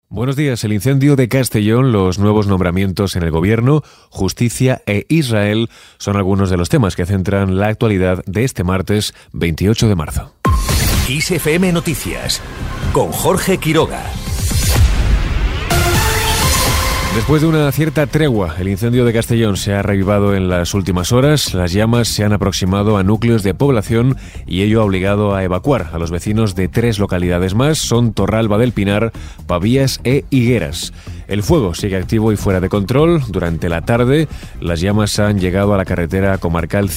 Buenos días. El incendio de Castellón, los nuevos nombramientos en el gobierno, justicia e Israel son algunos de los temas que centran la actualidad de este martes 28 de marzo. Kiss FM Noticias, con Jorge Quiroga. Después de una cierta tregua, el incendio de Castellón se ha revivado en las últimas horas. Las llamas se han aproximado a núcleos de población y ello ha obligado a evacuar a los vecinos de 3 localidades más. Son Torralba del Pinar, Pavías e Higueras. El fuego sigue activo y fuera de control. Durante la tarde, las llamas han llegado a la carretera comarcal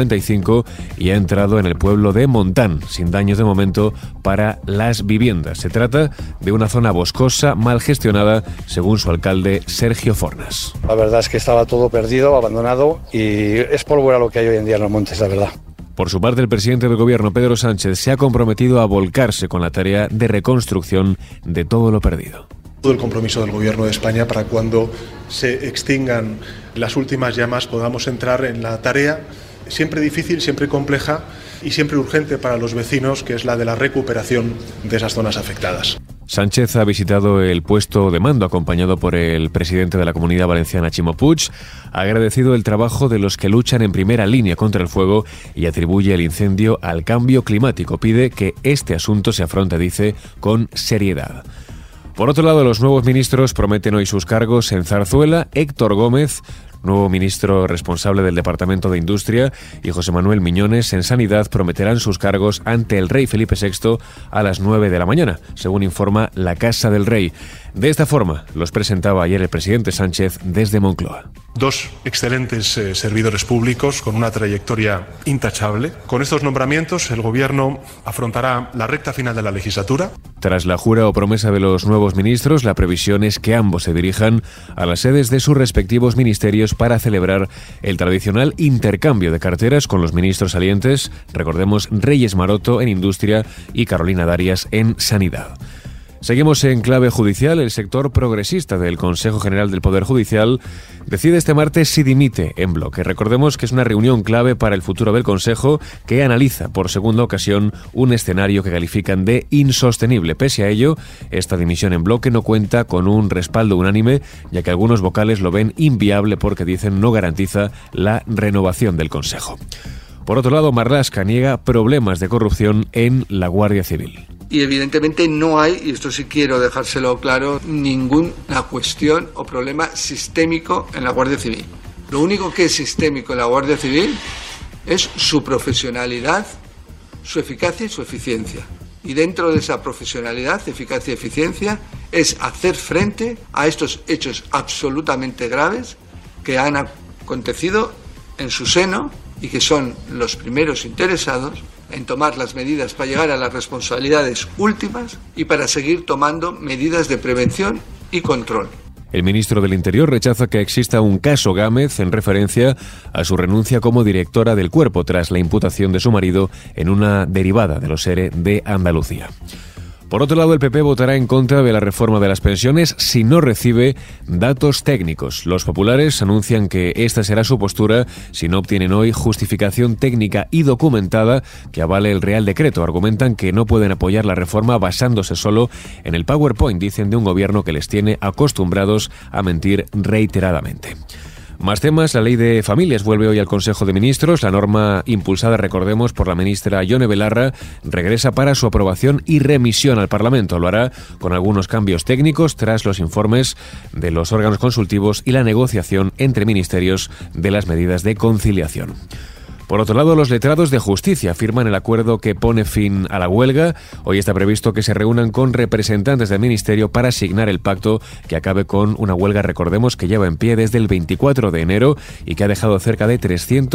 195 y ha entrado en el pueblo de Montán, sin daños de momento para las viviendas. Se trata de una zona boscosa mal gestionada, según su alcalde Sergio Fornas. La verdad es que estaba todo perdido, abandonado, y es pólvora lo que hay hoy en día en los montes, la verdad. Por su parte, el presidente del gobierno, Pedro Sánchez, se ha comprometido a volcarse con la tarea de reconstrucción de todo lo perdido. El compromiso del Gobierno de España para cuando se extingan las últimas llamas podamos entrar en la tarea, siempre difícil, siempre compleja y siempre urgente para los vecinos, que es la de la recuperación de esas zonas afectadas. Sánchez ha visitado el puesto de mando acompañado por el presidente de la Comunidad Valenciana, Ximo Puig. Ha agradecido el trabajo de los que luchan en primera línea contra el fuego y atribuye el incendio al cambio climático. Pide que este asunto se afronte, dice, con seriedad. Por otro lado, los nuevos ministros prometen hoy sus cargos en Zarzuela. Héctor Gómez, nuevo ministro responsable del Departamento de Industria, y José Manuel Miñones, en Sanidad, prometerán sus cargos ante el rey Felipe VI a las 9 de la mañana, según informa la Casa del Rey. De esta forma los presentaba ayer el presidente Sánchez desde Moncloa. 2 excelentes servidores públicos con una trayectoria intachable. Con estos nombramientos, el Gobierno afrontará la recta final de la legislatura. Tras la jura o promesa de los nuevos ministros, la previsión es que ambos se dirijan a las sedes de sus respectivos ministerios para celebrar el tradicional intercambio de carteras con los ministros salientes. Recordemos, Reyes Maroto en Industria y Carolina Darias en Sanidad. Seguimos en clave judicial. El sector progresista del Consejo General del Poder Judicial decide este martes si dimite en bloque. Recordemos que es una reunión clave para el futuro del Consejo, que analiza por segunda ocasión un escenario que califican de insostenible. Pese a ello, esta dimisión en bloque no cuenta con un respaldo unánime, ya que algunos vocales lo ven inviable porque dicen no garantiza la renovación del Consejo. Por otro lado, Marlaska niega problemas de corrupción en la Guardia Civil. Y evidentemente no hay, y esto sí quiero dejárselo claro, ninguna cuestión o problema sistémico en la Guardia Civil. Lo único que es sistémico en la Guardia Civil es su profesionalidad, su eficacia y su eficiencia. Y dentro de esa profesionalidad, eficacia y eficiencia es hacer frente a estos hechos absolutamente graves que han acontecido en su seno y que son los primeros interesados en tomar las medidas para llegar a las responsabilidades últimas y para seguir tomando medidas de prevención y control. El ministro del Interior rechaza que exista un caso Gámez en referencia a su renuncia como directora del cuerpo tras la imputación de su marido en una derivada de los ERE de Andalucía. Por otro lado, el PP votará en contra de la reforma de las pensiones si no recibe datos técnicos. Los populares anuncian que esta será su postura si no obtienen hoy justificación técnica y documentada que avale el Real Decreto. Argumentan que no pueden apoyar la reforma basándose solo en el PowerPoint, dicen, de un gobierno que les tiene acostumbrados a mentir reiteradamente. Más temas. La Ley de Familias vuelve hoy al Consejo de Ministros. La norma impulsada, recordemos, por la ministra Ione Belarra regresa para su aprobación y remisión al Parlamento. Lo hará con algunos cambios técnicos tras los informes de los órganos consultivos y la negociación entre ministerios de las medidas de conciliación. Por otro lado, los letrados de Justicia firman el acuerdo que pone fin a la huelga. Hoy está previsto que se reúnan con representantes del Ministerio para asignar el pacto que acabe con una huelga, recordemos, que lleva en pie desde el 24 de enero y que ha dejado cerca de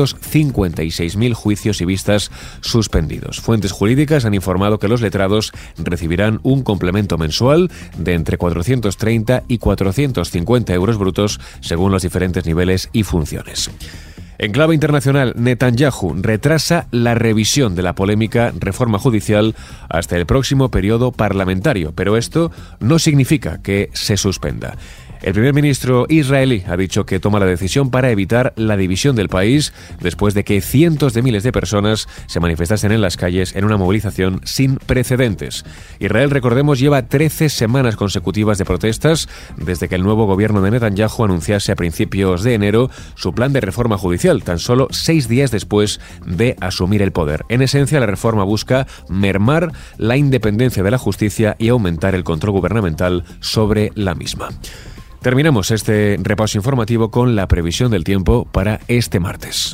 356.000 juicios y vistas suspendidos. Fuentes jurídicas han informado que los letrados recibirán un complemento mensual de entre 430 y 450 euros brutos según los diferentes niveles y funciones. En clave internacional, Netanyahu retrasa la revisión de la polémica reforma judicial hasta el próximo periodo parlamentario, pero esto no significa que se suspenda. El primer ministro israelí ha dicho que toma la decisión para evitar la división del país después de que cientos de miles de personas se manifestasen en las calles en una movilización sin precedentes. Israel, recordemos, lleva 13 semanas consecutivas de protestas desde que el nuevo gobierno de Netanyahu anunciase a principios de enero su plan de reforma judicial, tan solo 6 días después de asumir el poder. En esencia, la reforma busca mermar la independencia de la justicia y aumentar el control gubernamental sobre la misma. Terminamos este repaso informativo con la previsión del tiempo para este martes.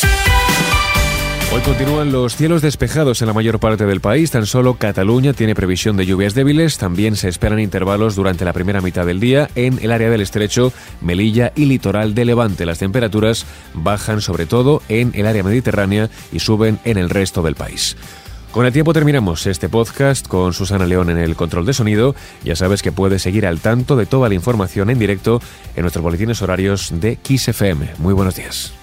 Hoy continúan los cielos despejados en la mayor parte del país. Tan solo Cataluña tiene previsión de lluvias débiles. También se esperan intervalos durante la primera mitad del día en el área del Estrecho, Melilla y litoral de Levante. Las temperaturas bajan sobre todo en el área mediterránea y suben en el resto del país. Con el tiempo terminamos este podcast con Susana León en el control de sonido. Ya sabes que puedes seguir al tanto de toda la información en directo en nuestros boletines horarios de Kiss FM. Muy buenos días.